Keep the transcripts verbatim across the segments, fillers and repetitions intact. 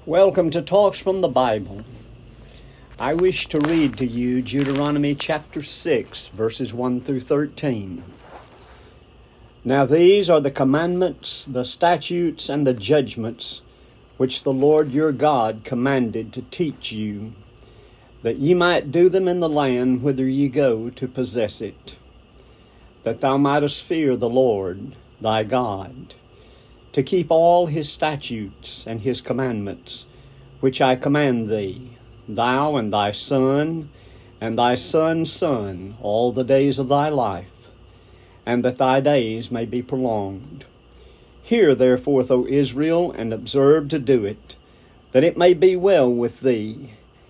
Welcome to Talks from the Bible. I wish to read to you Deuteronomy chapter six, verses one through thirteen. Now these are the commandments, the statutes, and the judgments which the Lord your God commanded to teach you, that ye might do them in the land whither ye go to possess it, that thou mightest fear the Lord thy God, to keep all his statutes and his commandments, which I command thee, thou and thy son, and thy son's son, all the days of thy life, and that thy days may be prolonged. Hear therefore, O Israel, and observe to do it, that it may be well with thee,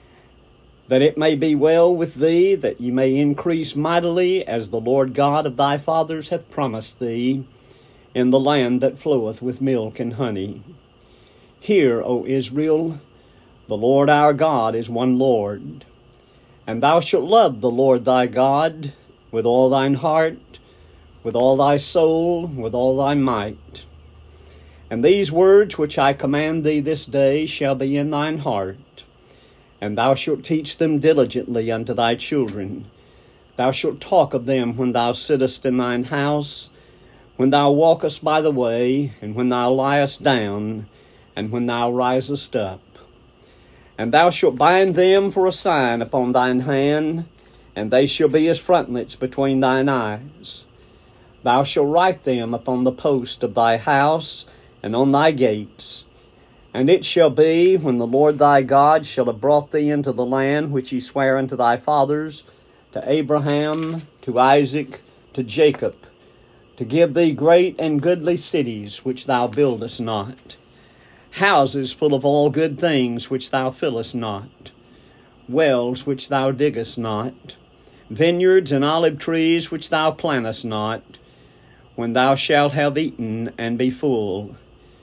that it may be well with thee, that ye may increase mightily, as the Lord God of thy fathers hath promised thee, in the land that floweth with milk and honey. Hear, O Israel, the Lord our God is one Lord, and thou shalt love the Lord thy God with all thine heart, with all thy soul, with all thy might. And these words which I command thee this day shall be in thine heart, and thou shalt teach them diligently unto thy children. Thou shalt talk of them when thou sittest in thine house, when thou walkest by the way, and when thou liest down, and when thou risest up. And thou shalt bind them for a sign upon thine hand, and they shall be as frontlets between thine eyes. Thou shalt write them upon the post of thy house, and on thy gates. And it shall be, when the Lord thy God shall have brought thee into the land which he sware unto thy fathers, to Abraham, to Isaac, to Jacob, to give thee great and goodly cities which thou buildest not, houses full of all good things which thou fillest not, wells which thou diggest not, vineyards and olive trees which thou plantest not, when thou shalt have eaten and be full.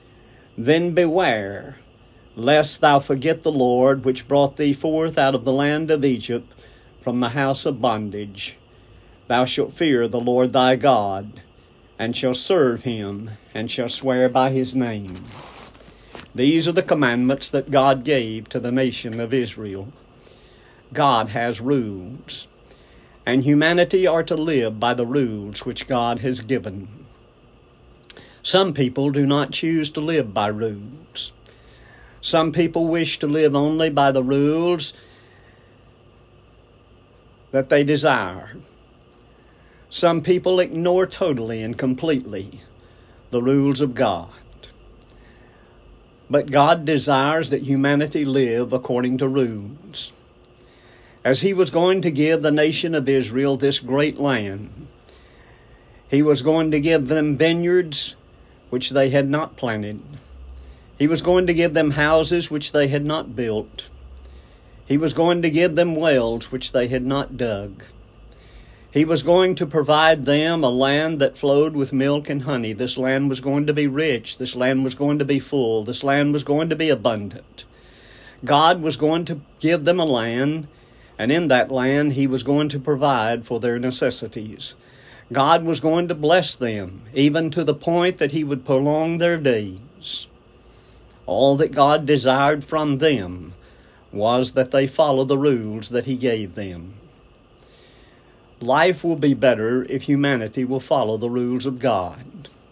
Then beware, lest thou forget the Lord, which brought thee forth out of the land of Egypt from the house of bondage. Thou shalt fear the Lord thy God, and shall serve him, and shall swear by his name. These are the commandments that God gave to the nation of Israel. God has rules, and humanity are to live by the rules which God has given. Some people do not choose to live by rules. Some people wish to live only by the rules that they desire. Some people ignore totally and completely the rules of God. But God desires that humanity live according to rules. As he was going to give the nation of Israel this great land, he was going to give them vineyards which they had not planted. He was going to give them houses which they had not built. He was going to give them wells which they had not dug. He was going to provide them a land that flowed with milk and honey. This land was going to be rich. This land was going to be full. This land was going to be abundant. God was going to give them a land, and in that land he was going to provide for their necessities. God was going to bless them, even to the point that he would prolong their days. All that God desired from them was that they follow the rules that he gave them. Life will be better if humanity will follow the rules of God.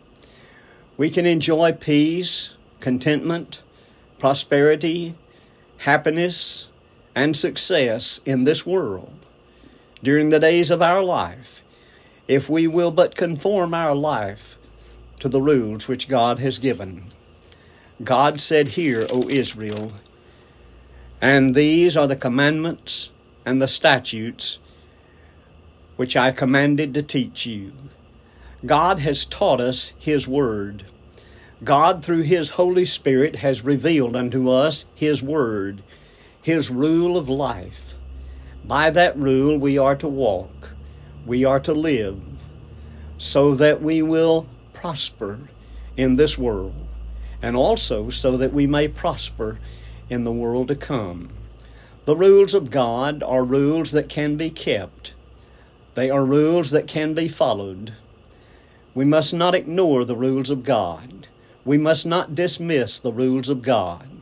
We can enjoy peace, contentment, prosperity, happiness, and success in this world during the days of our life if we will but conform our life to the rules which God has given. God said, "Hear, O Israel, and these are the commandments and the statutes which I commanded to teach you." God has taught us his word. God, through his Holy Spirit, has revealed unto us his word, his rule of life. By that rule we are to walk, we are to live, so that we will prosper in this world, and also so that we may prosper in the world to come. The rules of God are rules that can be kept. They are rules that can be followed. We must not ignore the rules of God. We must not dismiss the rules of God.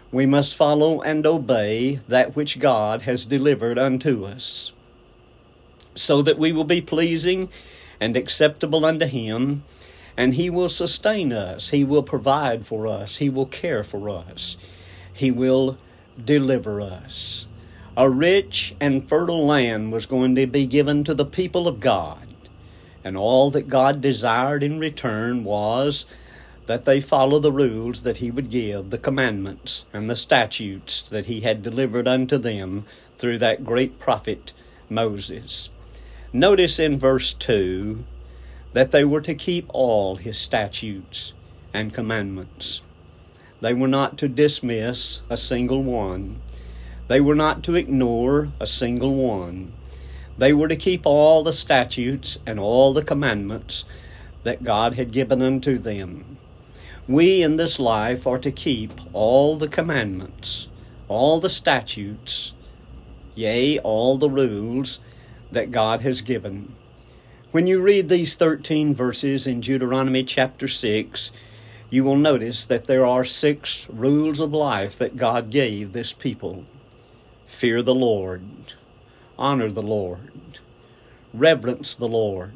We must follow and obey that which God has delivered unto us, so that we will be pleasing and acceptable unto Him, and He will sustain us. He will provide for us. He will care for us. He will deliver us. A rich and fertile land was going to be given to the people of God, and all that God desired in return was that they follow the rules that He would give, the commandments and the statutes that He had delivered unto them through that great prophet Moses. Notice in verse two that they were to keep all His statutes and commandments. They were not to dismiss a single one. They were not to ignore a single one. They were to keep all the statutes and all the commandments that God had given unto them. We in this life are to keep all the commandments, all the statutes, yea, all the rules that God has given. When you read these thirteen verses in Deuteronomy chapter six, you will notice that there are six rules of life that God gave this people. Fear the Lord, honor the Lord, reverence the Lord,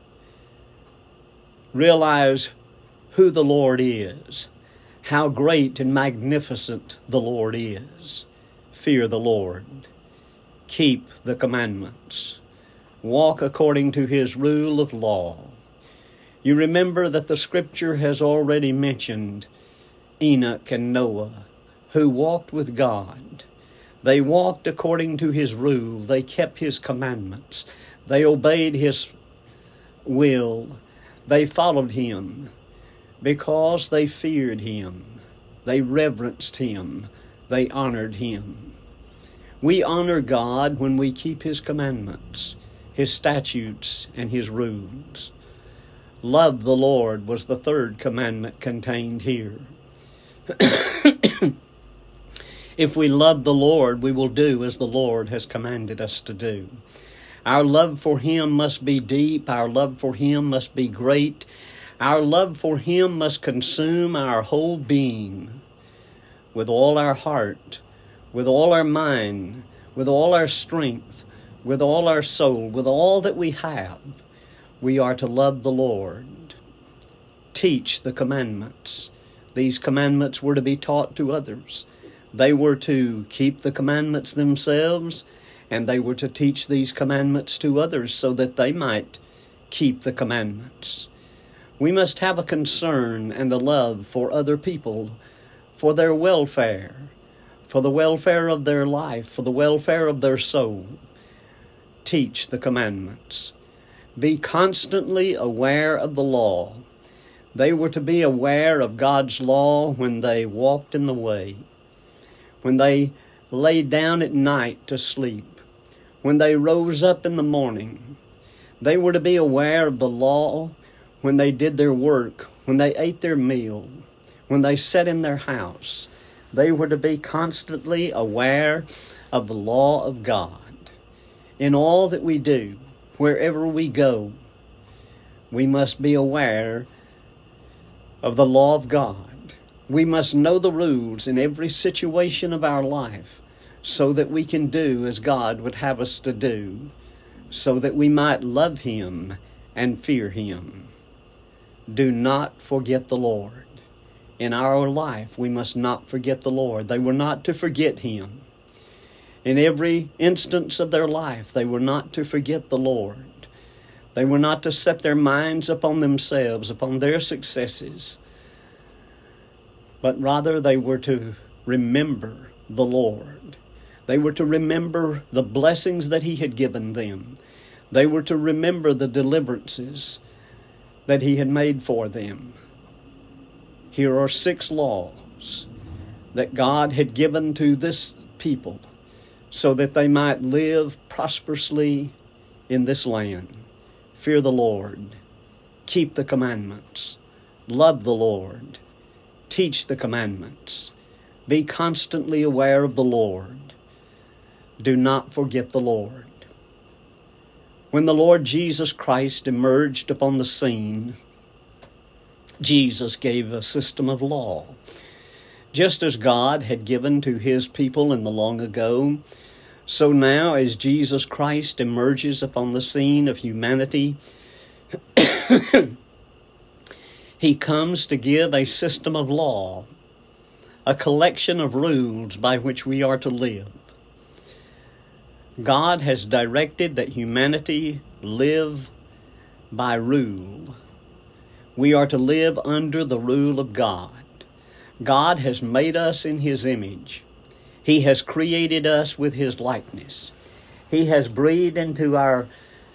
realize who the Lord is, how great and magnificent the Lord is. Fear the Lord. Keep the commandments. Walk according to His rule of law. You remember that the Scripture has already mentioned Enoch and Noah, who walked with God. They walked according to His rule. They kept His commandments. They obeyed His will. They followed Him because they feared Him. They reverenced Him. They honored Him. We honor God when we keep His commandments, His statutes, and His rules. Love the Lord was the third commandment contained here. If we love the Lord, we will do as the Lord has commanded us to do. Our love for Him must be deep. Our love for Him must be great. Our love for Him must consume our whole being, with all our heart, with all our mind, with all our strength, with all our soul, with all that we have. We are to love the Lord. Teach the commandments. These commandments were to be taught to others. They were to keep the commandments themselves, and they were to teach these commandments to others so that they might keep the commandments. We must have a concern and a love for other people, for their welfare, for the welfare of their life, for the welfare of their soul. Teach the commandments. Be constantly aware of the law. They were to be aware of God's law when they walked in the way, when they lay down at night to sleep, when they rose up in the morning. They were to be aware of the law when they did their work, when they ate their meal, when they sat in their house. They were to be constantly aware of the law of God. In all that we do, wherever we go, we must be aware of the law of God. We must know the rules in every situation of our life so that we can do as God would have us to do, so that we might love Him and fear Him. Do not forget the Lord. In our life, we must not forget the Lord. They were not to forget Him. In every instance of their life, they were not to forget the Lord. They were not to set their minds upon themselves, upon their successes, but rather they were to remember the Lord. They were to remember the blessings that He had given them. They were to remember the deliverances that He had made for them. Here are six laws that God had given to this people so that they might live prosperously in this land. Fear the Lord. Keep the commandments. Love the Lord. Teach the commandments. Be constantly aware of the Lord. Do not forget the Lord. When the Lord Jesus Christ emerged upon the scene, Jesus gave a system of law. Just as God had given to his people in the long ago, so now as Jesus Christ emerges upon the scene of humanity, he comes to give a system of law, a collection of rules by which we are to live. God has directed that humanity live by rule. We are to live under the rule of God. God has made us in his image. He has created us with his likeness. He has breathed into our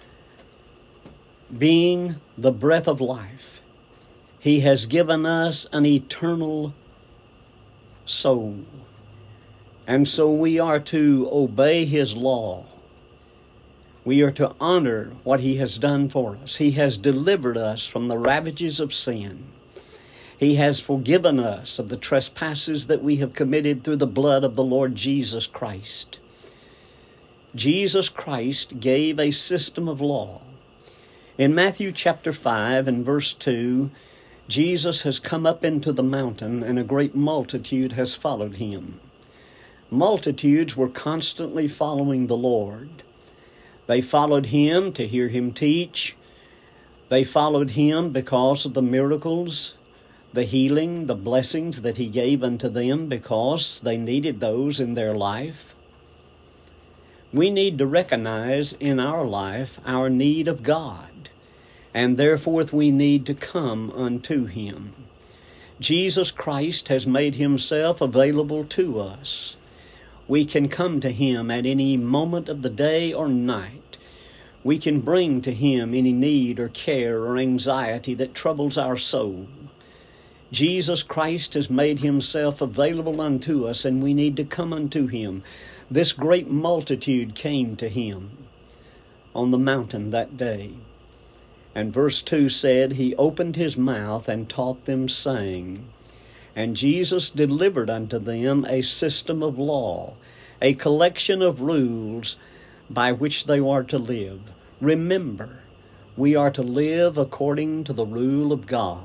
being the breath of life. He has given us an eternal soul. And so we are to obey his law. We are to honor what he has done for us. He has delivered us from the ravages of sin. He has forgiven us of the trespasses that we have committed through the blood of the Lord Jesus Christ. Jesus Christ gave a system of law. In Matthew chapter five and verse two, Jesus has come up into the mountain and a great multitude has followed him. Multitudes were constantly following the Lord. They followed him to hear him teach. They followed him because of the miracles, the healing, the blessings that he gave unto them, because they needed those in their life. We need to recognize in our life our need of God, and therefore we need to come unto him. Jesus Christ has made himself available to us. We can come to him at any moment of the day or night. We can bring to him any need or care or anxiety that troubles our soul. Jesus Christ has made himself available unto us, and we need to come unto him. This great multitude came to him on the mountain that day. And verse two said, he opened his mouth and taught them, saying, and Jesus delivered unto them a system of law, a collection of rules by which they are to live. Remember, we are to live according to the rule of God.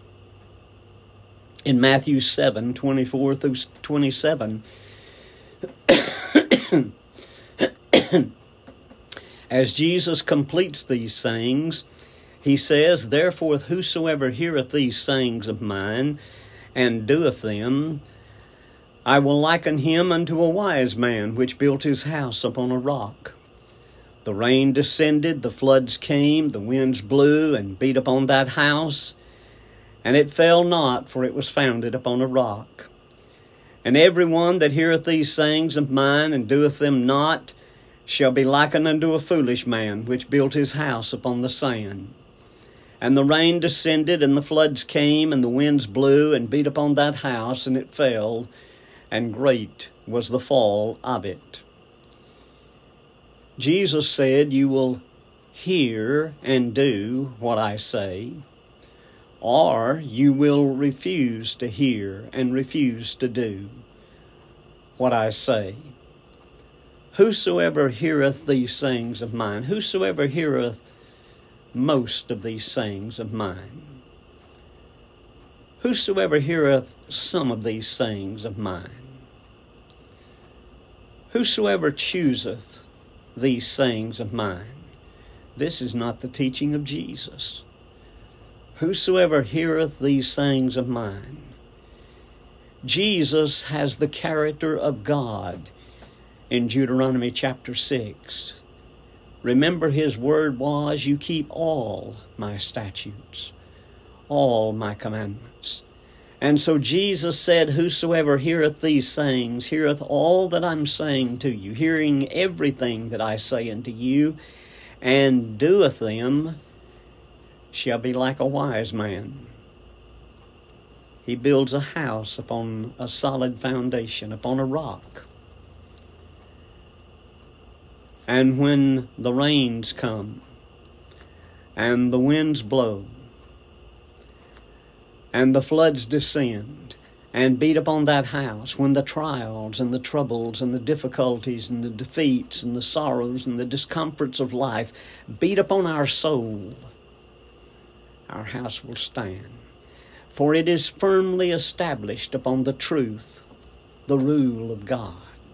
In Matthew seven, twenty-four through twenty-seven, as Jesus completes these things, he says, therefore whosoever heareth these sayings of mine, and doeth them, I will liken him unto a wise man, which built his house upon a rock. The rain descended, the floods came, the winds blew, and beat upon that house, and it fell not, for it was founded upon a rock. And every one that heareth these sayings of mine, and doeth them not, shall be likened unto a foolish man, which built his house upon the sand. And the rain descended, and the floods came, and the winds blew, and beat upon that house, and it fell, and great was the fall of it. Jesus said, you will hear and do what I say, or you will refuse to hear and refuse to do what I say. Whosoever heareth these things of mine, whosoever heareth most of these sayings of mine, whosoever heareth some of these sayings of mine, whosoever chooseth these sayings of mine. This is not the teaching of Jesus. Whosoever heareth these sayings of mine. Jesus has the character of God in Deuteronomy chapter six. Remember, his word was, you keep all my statutes, all my commandments. And so Jesus said, whosoever heareth these sayings, heareth all that I'm saying to you, hearing everything that I say unto you, and doeth them, shall be like a wise man. He builds a house upon a solid foundation, upon a rock. And when the rains come, and the winds blow, and the floods descend and beat upon that house, when the trials and the troubles and the difficulties and the defeats and the sorrows and the discomforts of life beat upon our soul, our house will stand. For it is firmly established upon the truth, the rule of God.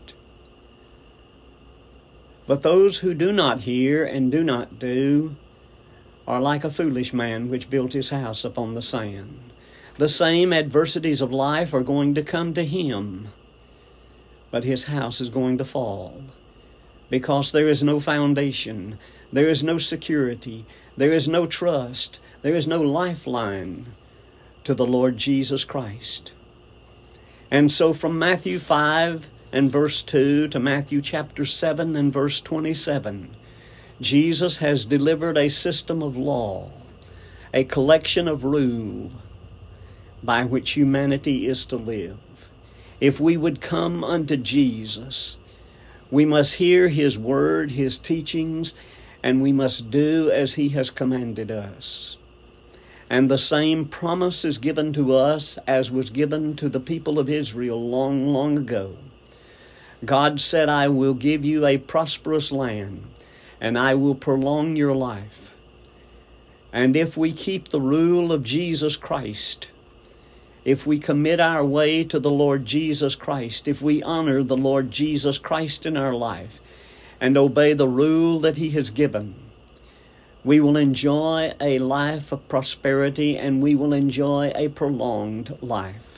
But those who do not hear and do not do are like a foolish man which built his house upon the sand. The same adversities of life are going to come to him, but his house is going to fall, because there is no foundation, there is no security, there is no trust, there is no lifeline to the Lord Jesus Christ. And so from Matthew five and verse two to Matthew chapter seven and verse twenty-seven, Jesus has delivered a system of law, a collection of rule by which humanity is to live. If we would come unto Jesus, we must hear His word, His teachings, and we must do as He has commanded us. And the same promise is given to us as was given to the people of Israel long, long ago. God said, I will give you a prosperous land, and I will prolong your life. And if we keep the rule of Jesus Christ, if we commit our way to the Lord Jesus Christ, if we honor the Lord Jesus Christ in our life and obey the rule that He has given, we will enjoy a life of prosperity and we will enjoy a prolonged life.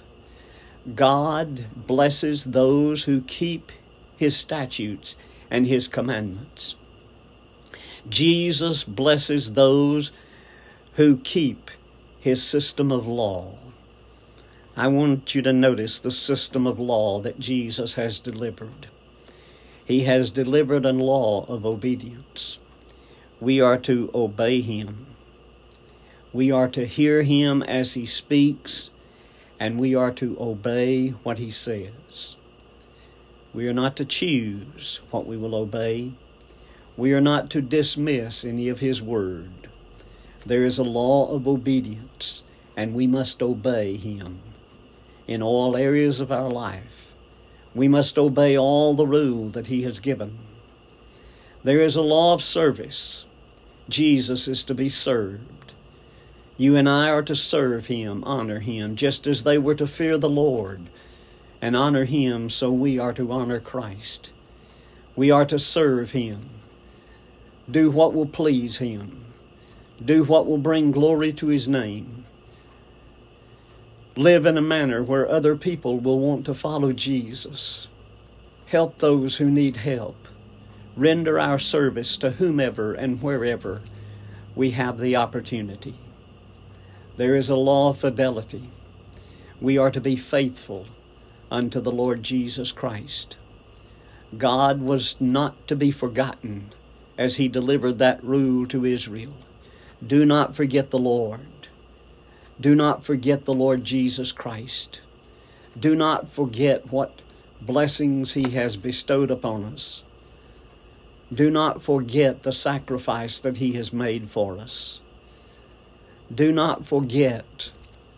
God blesses those who keep His statutes and His commandments. Jesus blesses those who keep His system of law. I want you to notice the system of law that Jesus has delivered. He has delivered a law of obedience. We are to obey Him. We are to hear Him as He speaks, and we are to obey what He says. We are not to choose what we will obey. We are not to dismiss any of His word. There is a law of obedience, and we must obey Him in all areas of our life. We must obey all the rule that He has given. There is a law of service. Jesus is to be served. You and I are to serve Him, honor Him, just as they were to fear the Lord and honor Him, so we are to honor Christ. We are to serve Him. Do what will please Him. Do what will bring glory to His name. Live in a manner where other people will want to follow Jesus. Help those who need help. Render our service to whomever and wherever we have the opportunity. There is a law of fidelity. We are to be faithful unto the Lord Jesus Christ. God was not to be forgotten as He delivered that rule to Israel. Do not forget the Lord. Do not forget the Lord Jesus Christ. Do not forget what blessings He has bestowed upon us. Do not forget the sacrifice that He has made for us. Do not forget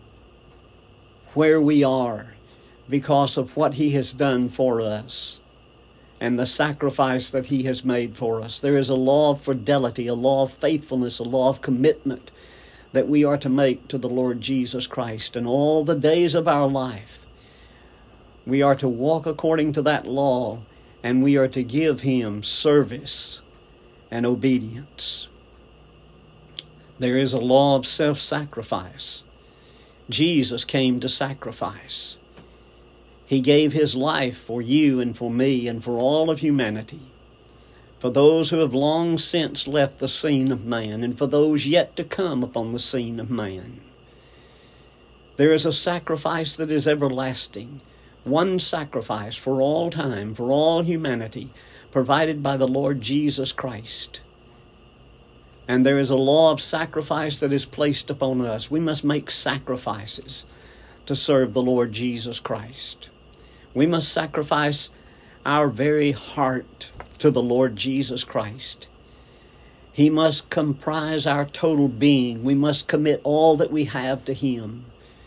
where we are because of what He has done for us and the sacrifice that He has made for us. There is a law of fidelity, a law of faithfulness, a law of commitment that we are to make to the Lord Jesus Christ. And all the days of our life, we are to walk according to that law, and we are to give Him service and obedience. There is a law of self-sacrifice. Jesus came to sacrifice. He gave His life for you and for me and for all of humanity, for those who have long since left the scene of man, and for those yet to come upon the scene of man. There is a sacrifice that is everlasting, one sacrifice for all time, for all humanity, provided by the Lord Jesus Christ. And there is a law of sacrifice that is placed upon us. We must make sacrifices to serve the Lord Jesus Christ. We must sacrifice our very heart to the Lord Jesus Christ. He must comprise our total being. We must commit all that we have to Him.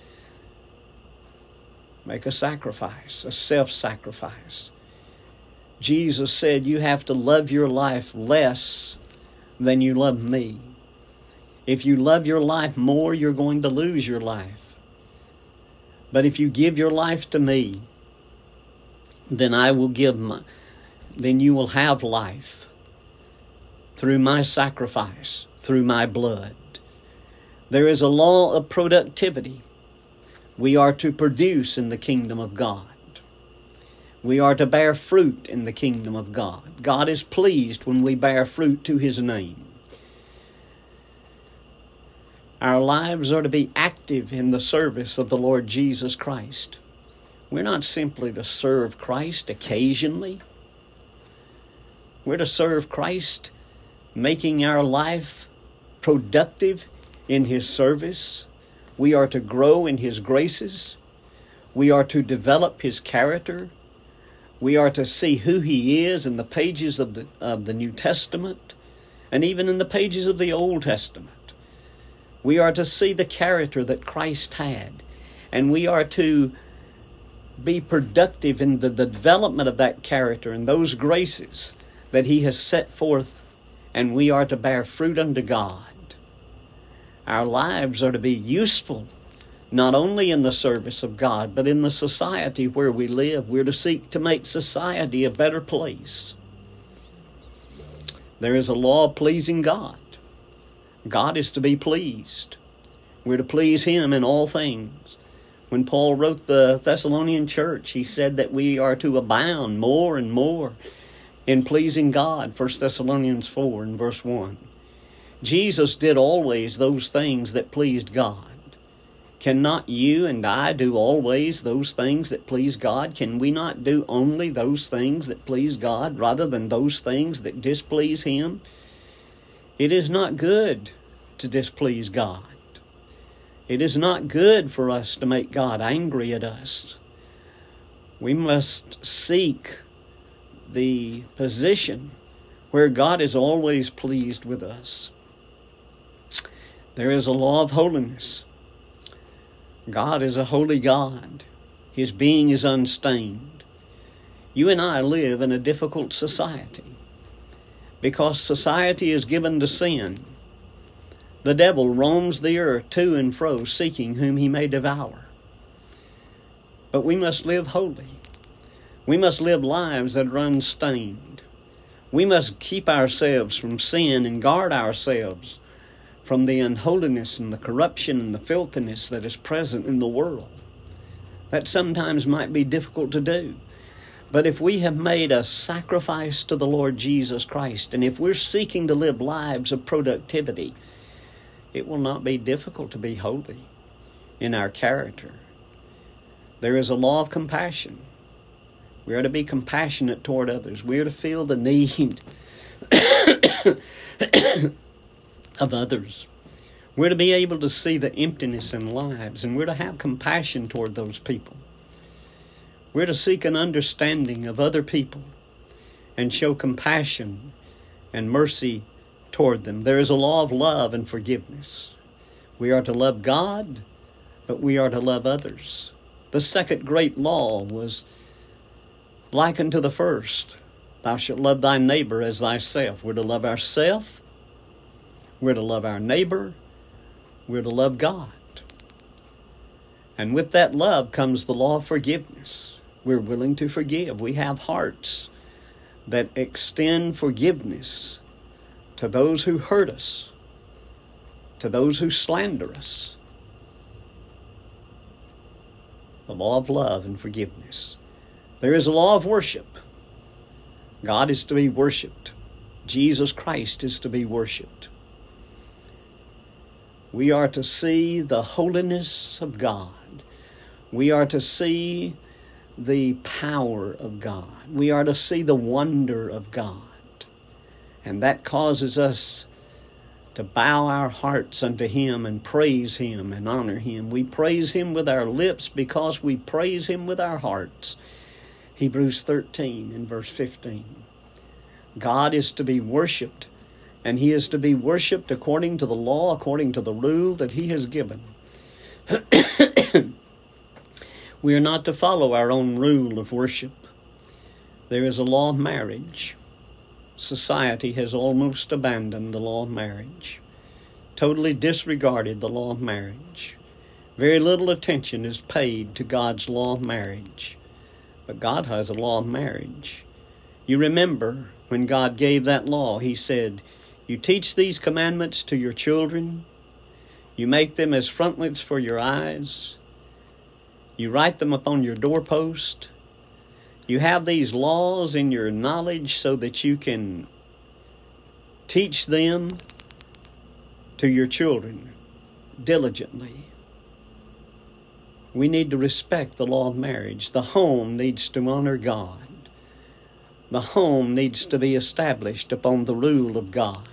Make a sacrifice, a self-sacrifice. Jesus said you have to love your life less than you love me. If you love your life more, you're going to lose your life. But if you give your life to me, then I will give my, then you will have life through my sacrifice, through my blood. There is a law of productivity. We are to produce in the kingdom of God. We are to bear fruit in the kingdom of God. God is pleased when we bear fruit to His name. Our lives are to be active in the service of the Lord Jesus Christ. We're not simply to serve Christ occasionally. We're to serve Christ, making our life productive in His service. We are to grow in His graces. We are to develop His character. We are to see who He is in the pages of the, of the New Testament and even in the pages of the Old Testament. We are to see the character that Christ had, and we are to be productive in the, the development of that character and those graces that He has set forth, and we are to bear fruit unto God. Our lives are to be useful, not only in the service of God, but in the society where we live. We're to seek to make society a better place. There is a law of pleasing God. God is to be pleased. We're to please Him in all things. When Paul wrote the Thessalonian church, he said that we are to abound more and more in pleasing God. First Thessalonians four and verse one. Jesus did always those things that pleased God. Cannot you and I do always those things that please God? Can we not do only those things that please God rather than those things that displease Him? It is not good to displease God. It is not good for us to make God angry at us. We must seek the position where God is always pleased with us. There is a law of holiness. God is a holy God. His being is unstained. You and I live in a difficult society because society is given to sin. The devil roams the earth to and fro, seeking whom he may devour. But we must live holy. We must live lives that are unstained. We must keep ourselves from sin and guard ourselves from the unholiness and the corruption and the filthiness that is present in the world. That sometimes might be difficult to do. But if we have made a sacrifice to the Lord Jesus Christ, and if we're seeking to live lives of productivity, it will not be difficult to be holy in our character. There is a law of compassion. We are to be compassionate toward others. We are to feel the need of others. We're to be able to see the emptiness in lives, and we're to have compassion toward those people. We're to seek an understanding of other people and show compassion and mercy toward them. There is a law of love and forgiveness. We are to love God, but we are to love others. The second great law was like unto the first. Thou shalt love thy neighbor as thyself. We're to love ourselves. We're to love our neighbor. We're to love God. And with that love comes the law of forgiveness. We're willing to forgive. We have hearts that extend forgiveness to those who hurt us, to those who slander us. The law of love and forgiveness. There is a law of worship. God is to be worshipped. Jesus Christ is to be worshipped. We are to see the holiness of God. We are to see the power of God. We are to see the wonder of God. And that causes us to bow our hearts unto Him and praise Him and honor Him. We praise Him with our lips because we praise Him with our hearts. Hebrews thirteen and verse fifteen. God is to be worshipped, and He is to be worshipped according to the law, according to the rule that He has given. We are not to follow our own rule of worship. There is a law of marriage. Society has almost abandoned the law of marriage, totally disregarded the law of marriage. Very little attention is paid to God's law of marriage. But God has a law of marriage. You remember when God gave that law, He said, you teach these commandments to your children. You make them as frontlets for your eyes. You write them upon your doorpost. You have these laws in your knowledge so that you can teach them to your children diligently. We need to respect the law of marriage. The home needs to honor God. The home needs to be established upon the rule of God.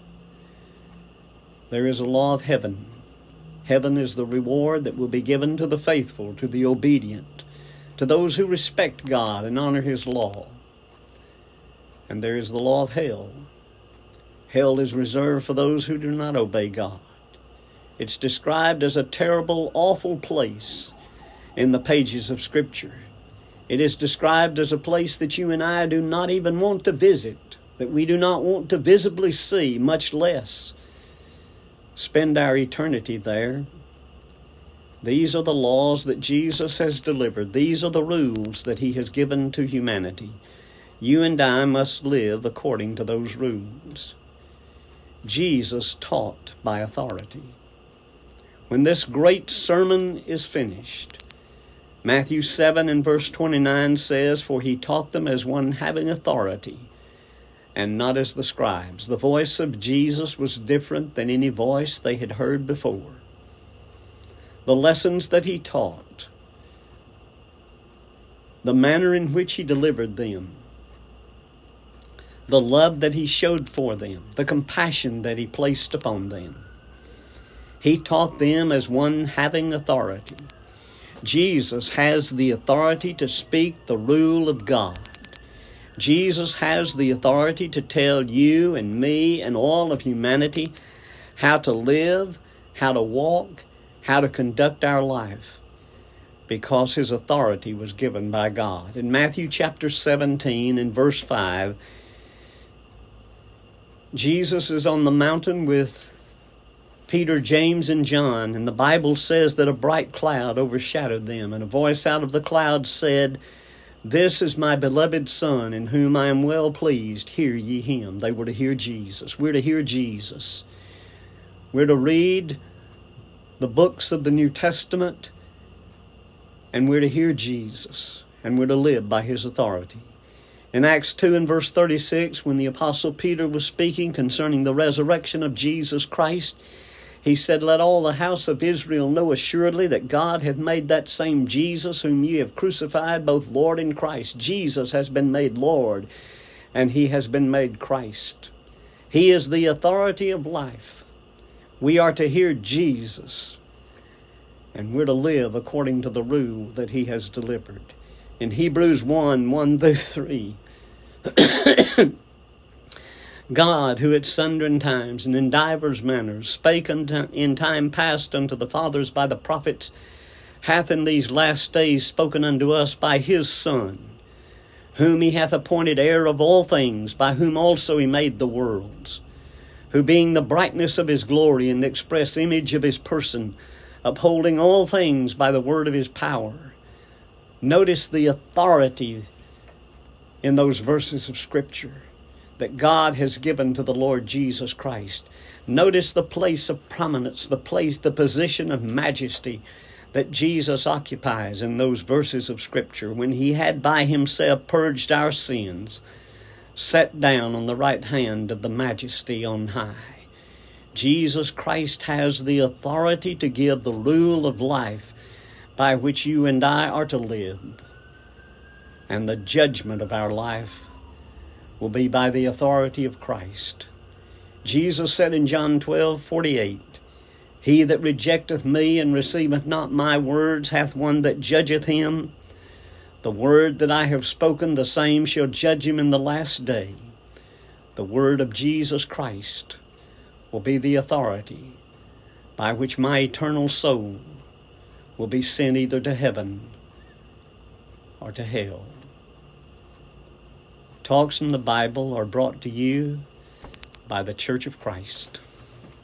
There is a law of heaven. Heaven is the reward that will be given to the faithful, to the obedient, to those who respect God and honor His law. And there is the law of hell. Hell is reserved for those who do not obey God. It's described as a terrible, awful place in the pages of Scripture. It is described as a place that you and I do not even want to visit, that we do not want to visibly see, much less spend our eternity there. These are the laws that Jesus has delivered. These are the rules that He has given to humanity. You and I must live according to those rules. Jesus taught by authority. When this great sermon is finished, Matthew seven and verse twenty-nine says, for He taught them as one having authority, and not as the scribes. The voice of Jesus was different than any voice they had heard before. The lessons that He taught, the manner in which He delivered them, the love that He showed for them, the compassion that He placed upon them. He taught them as one having authority. Jesus has the authority to speak the rule of God. Jesus has the authority to tell you and me and all of humanity how to live, how to walk, how to conduct our life, because His authority was given by God. In Matthew chapter seventeen and verse five, Jesus is on the mountain with Peter, James, and John, and the Bible says that a bright cloud overshadowed them, and a voice out of the cloud said, this is my beloved Son, in whom I am well pleased. Hear ye Him. They were to hear Jesus. We're to hear Jesus. We're to read the books of the New Testament, and we're to hear Jesus, and we're to live by His authority. In Acts two and verse thirty-six, when the Apostle Peter was speaking concerning the resurrection of Jesus Christ, he said, let all the house of Israel know assuredly that God hath made that same Jesus whom ye have crucified, both Lord and Christ. Jesus has been made Lord, and He has been made Christ. He is the authority of life. We are to hear Jesus, and we're to live according to the rule that He has delivered. In Hebrews one, one through three, God, who at sundry times and in divers manners spake unto, in time past unto the fathers by the prophets, hath in these last days spoken unto us by His Son, whom He hath appointed heir of all things, by whom also He made the worlds, who being the brightness of His glory and the express image of His person, upholding all things by the word of His power. Notice the authority in those verses of Scripture that God has given to the Lord Jesus Christ. Notice the place of prominence, the place, the position of majesty that Jesus occupies in those verses of Scripture, when He had by Himself purged our sins, sat down on the right hand of the Majesty on high. Jesus Christ has the authority to give the rule of life by which you and I are to live, and the judgment of our life will be by the authority of Christ. Jesus said in John twelve forty-eight, he that rejecteth me and receiveth not my words hath one that judgeth him. The word that I have spoken, the same shall judge him in the last day. The word of Jesus Christ will be the authority by which my eternal soul will be sent either to heaven or to hell. Talks from the Bible are brought to you by the Church of Christ.